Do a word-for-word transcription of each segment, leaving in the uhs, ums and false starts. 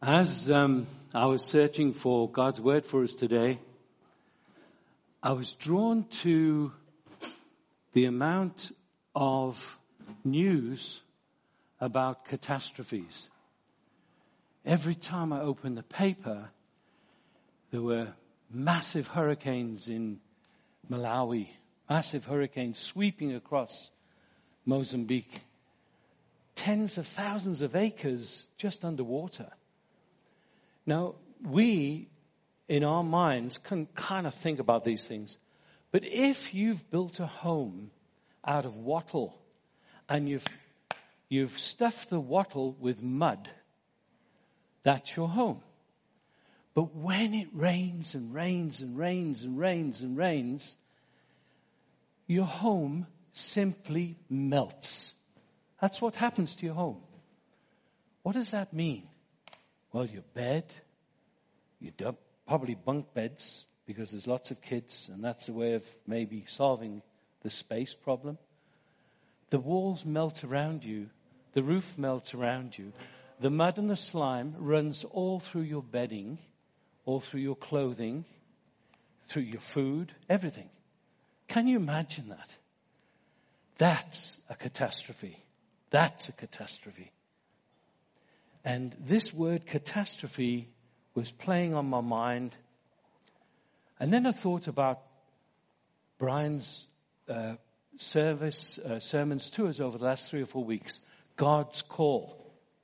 As um, I was searching for God's word for us today, I was drawn to the amount of news about catastrophes. Every time I opened the paper, there were massive hurricanes in Malawi, massive hurricanes sweeping across Mozambique, tens of thousands of acres just underwater. Now, we, in our minds, can kind of think about these things. But if you've built a home out of wattle and you've you've stuffed the wattle with mud, that's your home. But when it rains and rains and rains and rains and rains, your home simply melts. That's what happens to your home. What does that mean? Well, your bed, you probably bunk beds because there's lots of kids and that's a way of maybe solving the space problem. The walls melt around you. The roof melts around you. The mud and the slime runs all through your bedding, all through your clothing, through your food, everything. Can you imagine that? That's a catastrophe. That's a catastrophe. And this word catastrophe was playing on my mind. And then I thought about Brian's uh, service, uh, sermons to us over the last three or four weeks. God's call.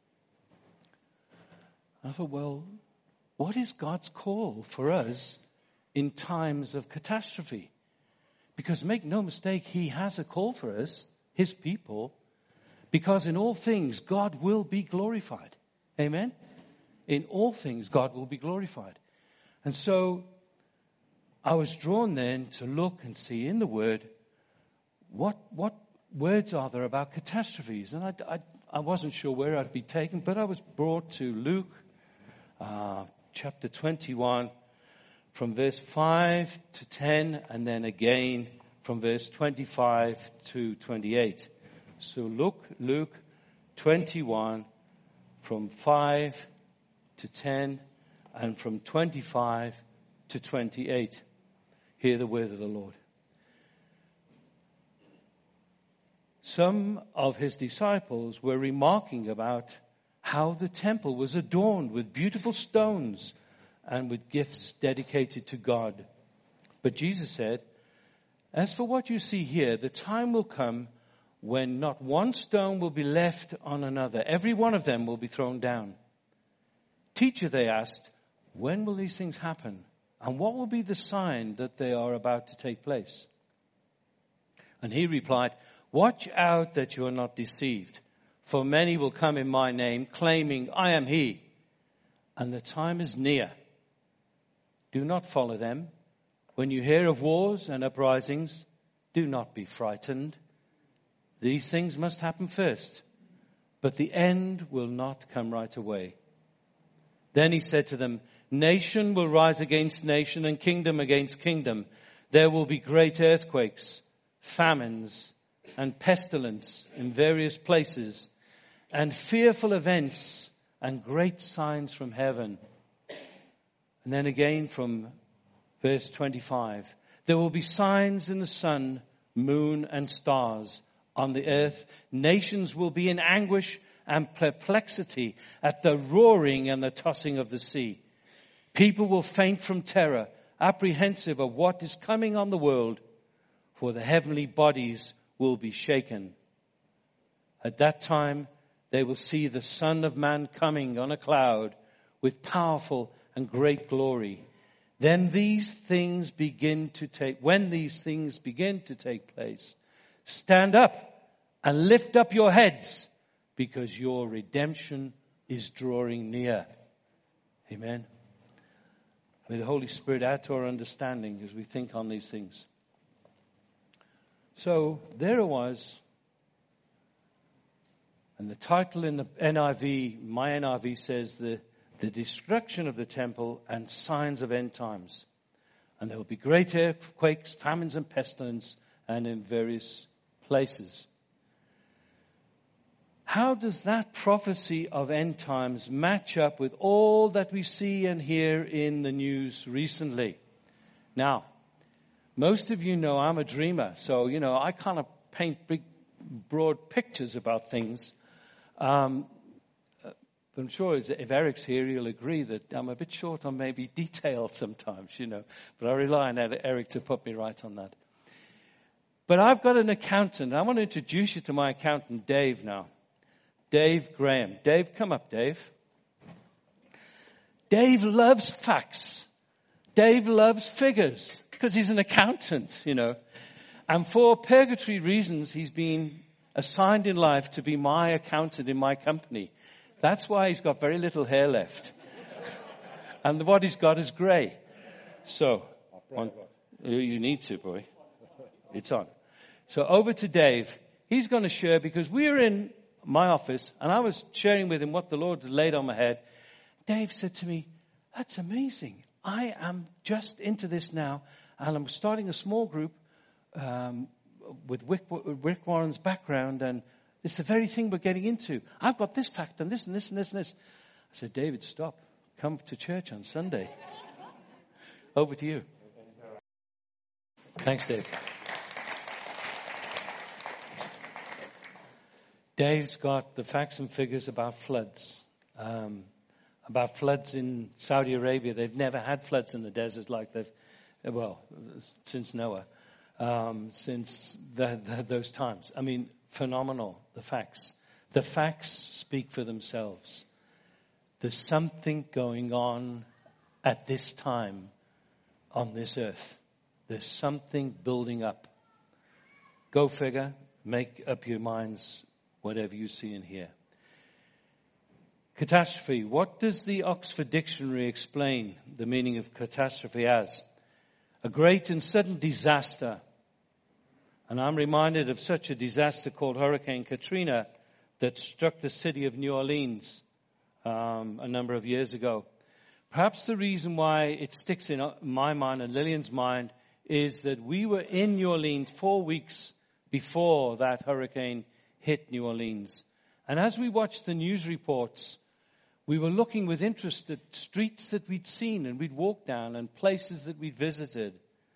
I thought, well, what is God's call for us in times of catastrophe? Because make no mistake, He has a call for us, His people, because in all things, God will be glorified. Amen? In all things, God will be glorified. And so, I was drawn then to look and see in the Word, what what words are there about catastrophes? And I, I, I wasn't sure where I'd be taken, but I was brought to Luke uh, chapter twenty-one, from verse five to ten, and then again from verse twenty-five to twenty-eight. So look, Luke twenty-one, from five to ten, and from twenty-five to twenty-eight. Hear the word of the Lord. Some of his disciples were remarking about how the temple was adorned with beautiful stones and with gifts dedicated to God. But Jesus said, "As for what you see here, the time will come when not one stone will be left on another. Every one of them will be thrown down." "Teacher," they asked, "when will these things happen? And what will be the sign that they are about to take place?" And he replied, "Watch out that you are not deceived. For many will come in my name, claiming, 'I am he.' And the time is near. Do not follow them. When you hear of wars and uprisings, do not be frightened. These things must happen first, but the end will not come right away." Then he said to them, "Nation will rise against nation and kingdom against kingdom. There will be great earthquakes, famines, and pestilence in various places, and fearful events and great signs from heaven." And then again from verse twenty-five, "There will be signs in the sun, moon, and stars. On the earth, nations will be in anguish and perplexity at the roaring and the tossing of the sea. People will faint from terror, apprehensive of what is coming on the world, for the heavenly bodies will be shaken. At that time, they will see the Son of Man coming on a cloud with powerful and great glory. Then these things begin to take, when these things begin to take place, stand up and lift up your heads, because your redemption is drawing near." Amen. May the Holy Spirit add to our understanding as we think on these things. So there it was. And the title in the N I V, my N I V says the, the destruction of the temple and signs of end times. And there will be great earthquakes, famines and pestilence, and in various places. How does that prophecy of end times match up with all that we see and hear in the news recently? Now, most of you know I'm a dreamer, so, you know, I kind of paint big, broad pictures about things. Um, but I'm sure if Eric's here, he'll agree that I'm a bit short on maybe detail sometimes, you know. But I rely on Eric to put me right on that. But I've got an accountant. I want to introduce you to my accountant, Dave, now. Dave Graham. Dave, come up, Dave. Dave loves facts. Dave loves figures because he's an accountant, you know. And for purgatory reasons, he's been assigned in life to be my accountant in my company. That's why he's got very little hair left. And what he's got is grey. So, on, you need to, boy. It's on. So over to Dave. He's going to share because we're in my office, and I was sharing with him what the Lord had laid on my head. Dave said to me, that's amazing. I am just into this now, and I'm starting a small group um, with Rick, Rick Warren's background, and it's the very thing we're getting into. I've got this fact, and this, and this, and this, and this. I said, David, stop. Come to church on Sunday. Over to you. Thanks, Dave. Dave's got the facts and figures about floods. Um, about floods in Saudi Arabia. They've never had floods in the desert like they've, well, since Noah, um, since the, the, those times. I mean, phenomenal, the facts. The facts speak for themselves. There's something going on at this time on this earth. There's something building up. Go figure, make up your minds, whatever you see and hear. Catastrophe. What does the Oxford Dictionary explain the meaning of catastrophe as? A great and sudden disaster. And I'm reminded of such a disaster called Hurricane Katrina that struck the city of New Orleans um, a number of years ago. Perhaps the reason why it sticks in my mind and Lillian's mind is that we were in New Orleans four weeks before that hurricane hit New Orleans. And as we watched the news reports, we were looking with interest at streets that we'd seen and we'd walked down and places that we'd visited.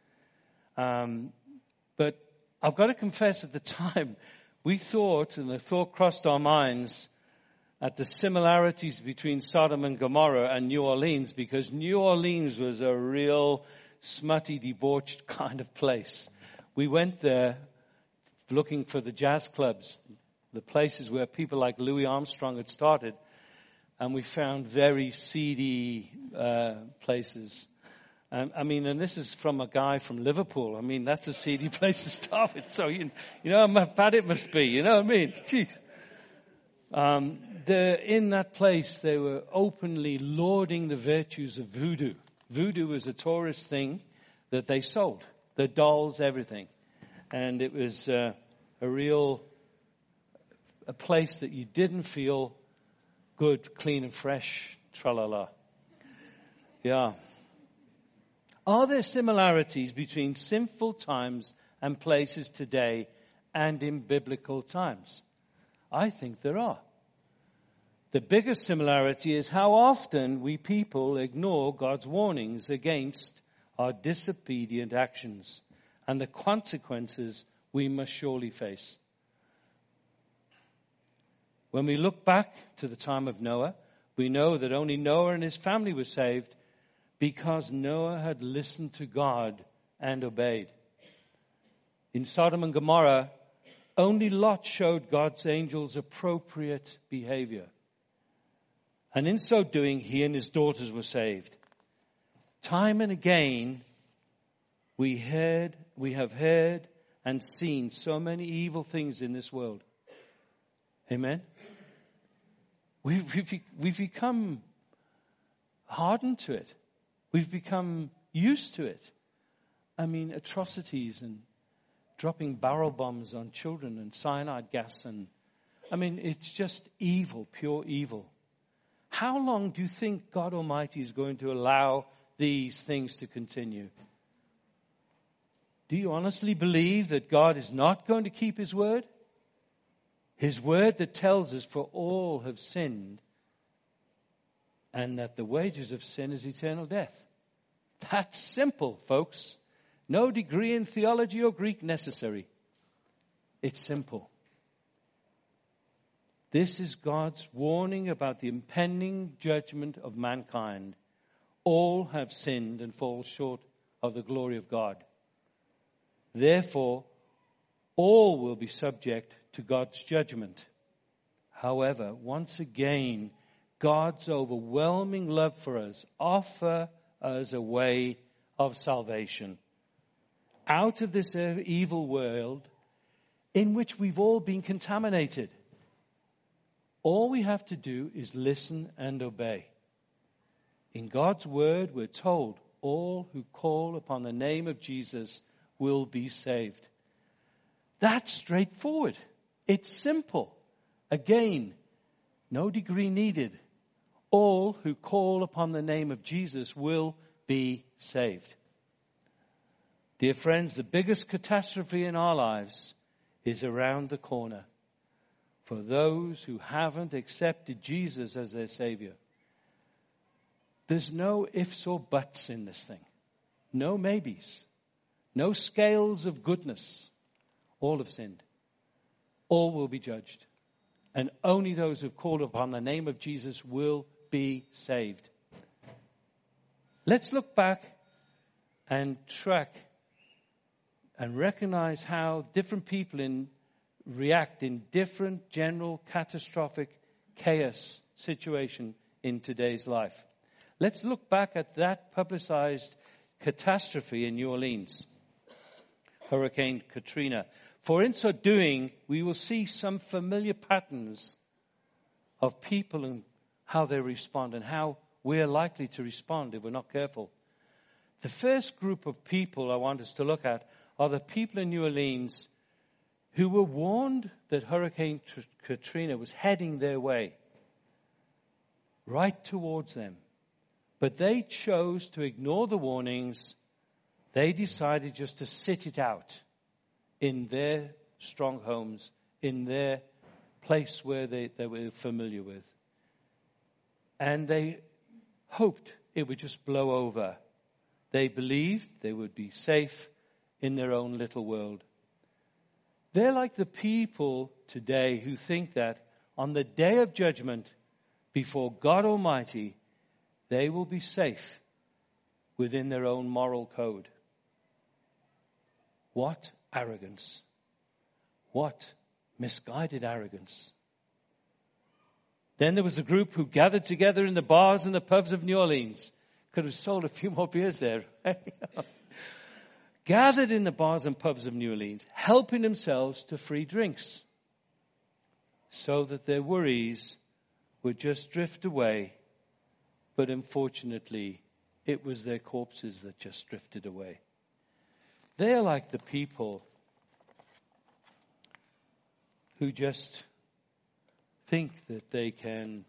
Um, but I've got to confess, at the time, we thought, and the thought crossed our minds, at the similarities between Sodom and Gomorrah and New Orleans, because New Orleans was a real smutty, debauched kind of place. We went there looking for the jazz clubs, the places where people like Louis Armstrong had started, and we found very seedy uh, places. Um, I mean, and this is from a guy from Liverpool. I mean, that's a seedy place to start with. So, you, you know how bad it must be. You know what I mean? Jeez. Um, in that place, they were openly lauding the virtues of voodoo. Voodoo was a tourist thing that they sold. The dolls, everything. And it was uh, a real, a place that you didn't feel good, clean and fresh, tra-la-la. Yeah. Are there similarities between sinful times and places today and in biblical times? I think there are. The biggest similarity is how often we people ignore God's warnings against our disobedient actions and the consequences we must surely face. When we look back to the time of Noah, we know that only Noah and his family were saved because Noah had listened to God and obeyed. In Sodom and Gomorrah, only Lot showed God's angels appropriate behavior. And in so doing, he and his daughters were saved. Time and again, we heard, we have heard and seen so many evil things in this world. Amen? We've, we've, we've become hardened to it. We've become used to it. I mean, atrocities and dropping barrel bombs on children and cyanide gas. And I mean, it's just evil, pure evil. How long do you think God Almighty is going to allow these things to continue? Do you honestly believe that God is not going to keep his word? His word that tells us for all have sinned and that the wages of sin is eternal death. That's simple, folks. No degree in theology or Greek necessary. It's simple. This is God's warning about the impending judgment of mankind. All have sinned and fall short of the glory of God. Therefore, all will be subject to God's judgment. However, once again, God's overwhelming love for us offers us a way of salvation out of this evil world in which we've all been contaminated. All we have to do is listen and obey. In God's word, we're told all who call upon the name of Jesus will be saved. That's straightforward. It's simple. Again, no degree needed. All who call upon the name of Jesus will be saved. Dear friends, the biggest catastrophe in our lives is around the corner for those who haven't accepted Jesus as their Savior. There's no ifs or buts in this thing. No maybes. No scales of goodness. All have sinned. All will be judged. And only those who have called upon the name of Jesus will be saved. Let's look back and track and recognize how different people in, react in different general catastrophic chaos situation in today's life. Let's look back at that publicized catastrophe in New Orleans, Hurricane Katrina. For in so doing, we will see some familiar patterns of people and how they respond and how we're likely to respond if we're not careful. The first group of people I want us to look at are the people in New Orleans who were warned that Hurricane Katrina was heading their way, right towards them. But they chose to ignore the warnings. They decided just to sit it out in their strong homes, in their place where they, they were familiar with. And they hoped it would just blow over. They believed they would be safe in their own little world. They're like the people today who think that on the day of judgment before God Almighty, they will be safe within their own moral code. What arrogance. What misguided arrogance. Then there was a group who gathered together in the bars and the pubs of New Orleans. Could have sold a few more beers there. Gathered in the bars and pubs of New Orleans, helping themselves to free drinks so that their worries would just drift away. But unfortunately, it was their corpses that just drifted away. They are like the people who just think that they can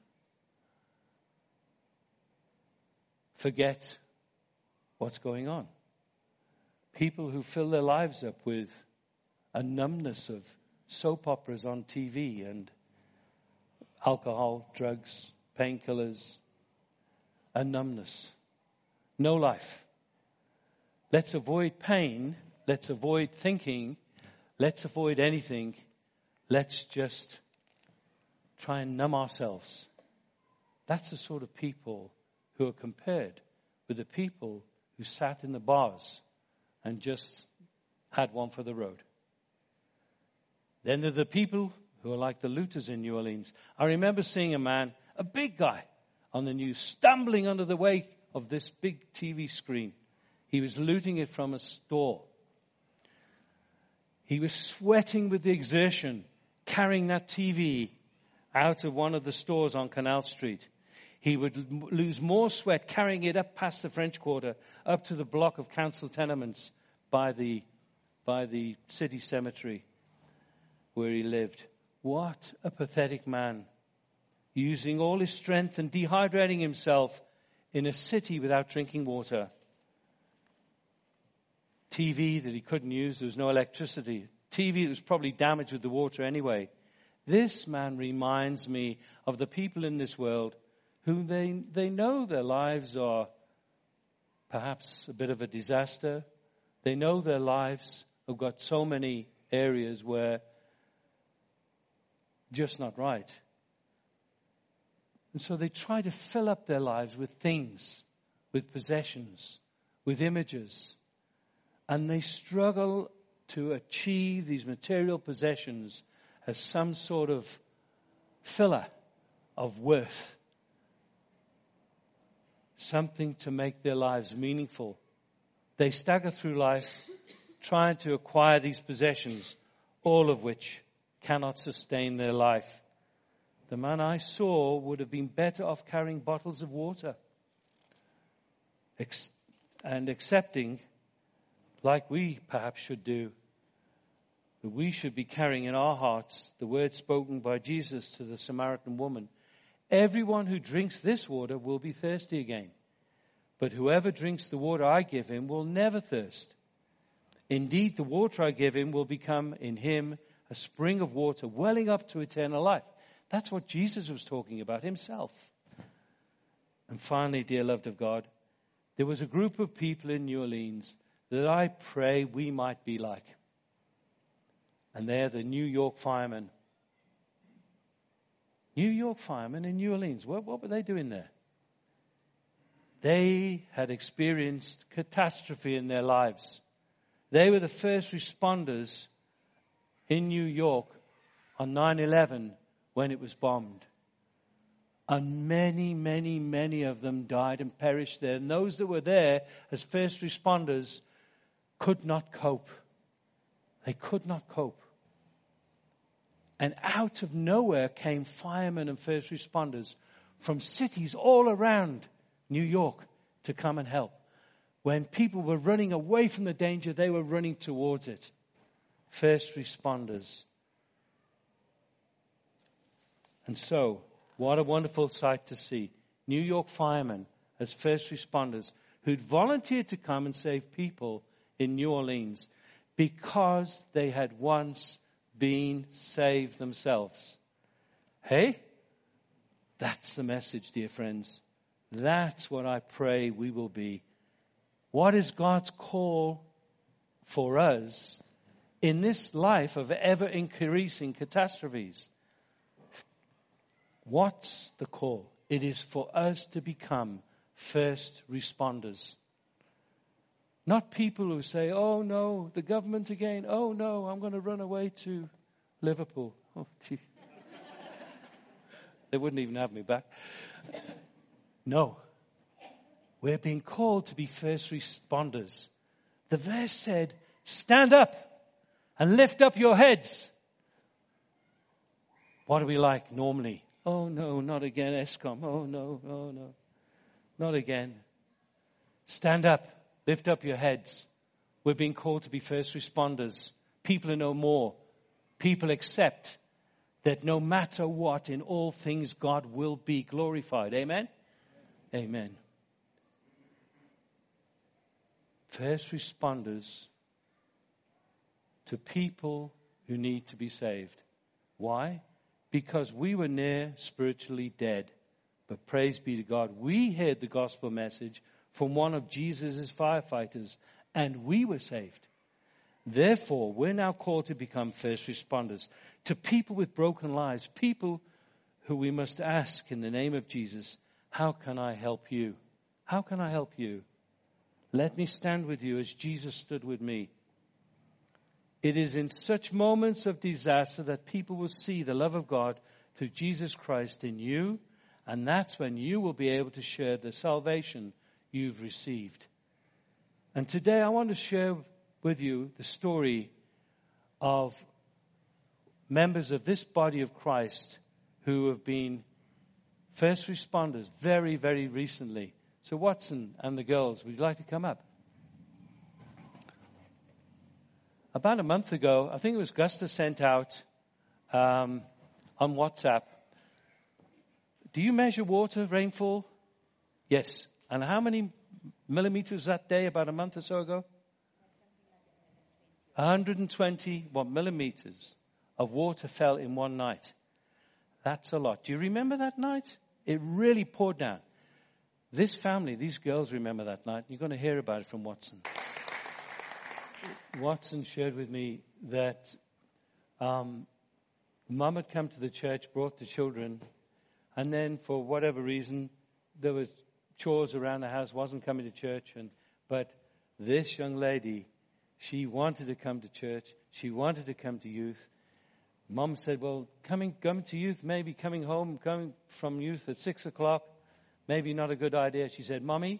forget what's going on. People who fill their lives up with a numbness of soap operas on T V and alcohol, drugs, painkillers, a numbness. No life. Let's avoid pain. Let's avoid thinking. Let's avoid anything. Let's just try and numb ourselves. That's the sort of people who are compared with the people who sat in the bars and just had one for the road. Then there are the people who are like the looters in New Orleans. I remember seeing a man, a big guy, on the news, stumbling under the weight of this big T V screen. He was looting it from a store. He was sweating with the exertion, carrying that T V out of one of the stores on Canal Street. He would lose more sweat carrying it up past the French Quarter, up to the block of council tenements by the, by the city cemetery where he lived. What a pathetic man, using all his strength and dehydrating himself in a city without drinking water. T V that he couldn't use, there was no electricity. T V that was probably damaged with the water anyway. This man reminds me of the people in this world who they, they know their lives are perhaps a bit of a disaster. They know their lives have got so many areas where just not right. And so they try to fill up their lives with things, with possessions, with images. And they struggle to achieve these material possessions as some sort of filler of worth. Something to make their lives meaningful. They stagger through life trying to acquire these possessions, all of which cannot sustain their life. The man I saw would have been better off carrying bottles of water ex- and accepting, like we perhaps should do, that we should be carrying in our hearts the word spoken by Jesus to the Samaritan woman. Everyone who drinks this water will be thirsty again. But whoever drinks the water I give him will never thirst. Indeed, the water I give him will become in him a spring of water welling up to eternal life. That's what Jesus was talking about himself. And finally, dear loved of God, there was a group of people in New Orleans that I pray we might be like. And they're the New York firemen. New York firemen in New Orleans. What, what were they doing there? They had experienced catastrophe in their lives. They were the first responders in New York on nine eleven when it was bombed. And many, many, many of them died and perished there. And those that were there as first responders could not cope. They could not cope. And out of nowhere came firemen and first responders from cities all around New York to come and help. When people were running away from the danger, they were running towards it. First responders. And so, what a wonderful sight to see. New York firemen as first responders who'd volunteered to come and save people in New Orleans because they had once been saved themselves. Hey, that's the message, dear friends. That's what I pray we will be. What is God's call for us in this life of ever-increasing catastrophes? What's the call? It is for us to become first responders. Not people who say, oh no, the government again. Oh no, I'm going to run away to Liverpool. Oh, gee. They wouldn't even have me back. No. We're being called to be first responders. The verse said, stand up and lift up your heads. What are we like normally? Oh no, not again, ESCOM. Oh no, oh no, not again. Stand up, lift up your heads. We're being called to be first responders. People who know more. People accept that no matter what, in all things, God will be glorified. Amen? Amen. First responders to people who need to be saved. Why? Because we were near spiritually dead. But praise be to God, we heard the gospel message from one of Jesus' firefighters, and we were saved. Therefore, we're now called to become first responders to people with broken lives, people who we must ask in the name of Jesus, how can I help you? How can I help you? Let me stand with you as Jesus stood with me. It is in such moments of disaster that people will see the love of God through Jesus Christ in you, and that's when you will be able to share the salvation you've received. And today I want to share with you the story of members of this body of Christ who have been first responders very, very recently. So Watson and the girls, would you like to come up? About a month ago, I think it was Gusta sent out um, on WhatsApp. Do you measure water, rainfall? Yes. And how many millimeters that day, about a month or so ago? one hundred twenty what millimeters of water fell in one night. That's a lot. Do you remember that night? It really poured down. This family, these girls remember that night. You're going to hear about it from Watson. Watson shared with me that um, Mum had come to the church, brought the children, and then for whatever reason, there was chores around the house, wasn't coming to church. And but this young lady, she wanted to come to church. She wanted to come to youth. Mum said, well, coming, coming to youth, maybe coming home, coming from youth at six o'clock, maybe not a good idea. She said, Mommy,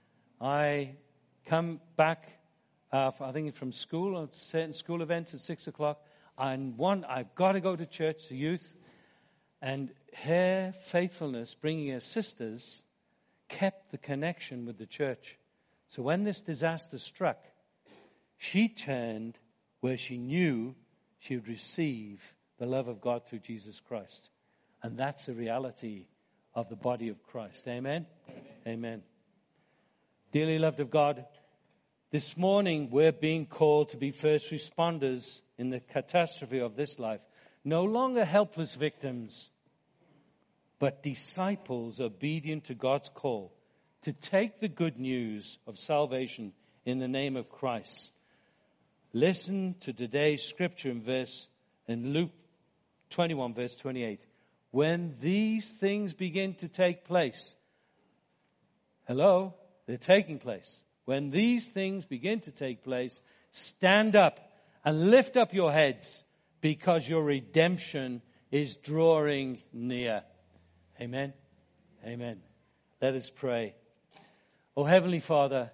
I come back, uh, I think from school, or certain school events at six o'clock. And one, I've got to go to church, to youth. And her faithfulness, bringing her sisters, kept the connection with the church. So when this disaster struck, she turned where she knew she would receive the love of God through Jesus Christ. And that's the reality of the body of Christ. Amen? Amen. Amen. Dearly loved of God, this morning we're being called to be first responders in the catastrophe of this life. No longer helpless victims, but disciples obedient to God's call to take the good news of salvation in the name of Christ. Listen to today's scripture in verse in Luke twenty-one, verse twenty-eight. When these things begin to take place, hello, they're taking place. When these things begin to take place, stand up and lift up your heads, because your redemption is drawing near. Amen. Amen. Let us pray. Oh, Heavenly Father,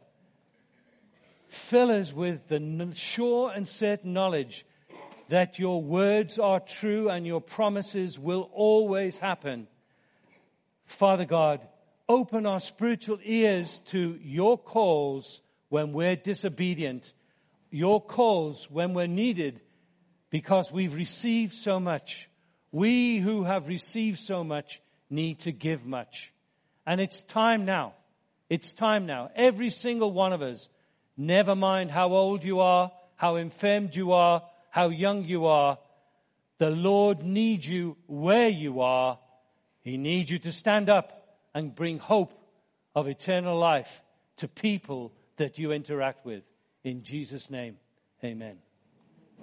fill us with the sure and certain knowledge that your words are true and your promises will always happen. Father God, open our spiritual ears to your calls when we're disobedient, your calls when we're needed, because we've received so much. We who have received so much need to give much. And it's time now. It's time now. Every single one of us, never mind how old you are, how infirmed you are, how young you are, the Lord needs you where you are. He needs you to stand up and bring hope of eternal life to people that you interact with. In Jesus' name, amen.